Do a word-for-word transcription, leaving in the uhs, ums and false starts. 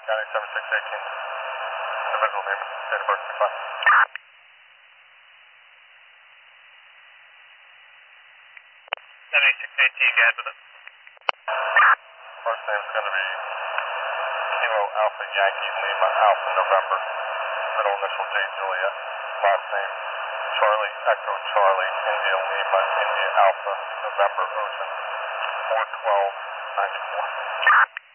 County seven six eighteen. Individual name, date of birth, fine. seven six eighteen, guys with it. First name is going to be Kilo Alpha Yankee Lima Alpha November. Middle initial J Juliet. Last name Charlie Echo Charlie India Lima India Alpha November Ocean. four twelve ninety-four.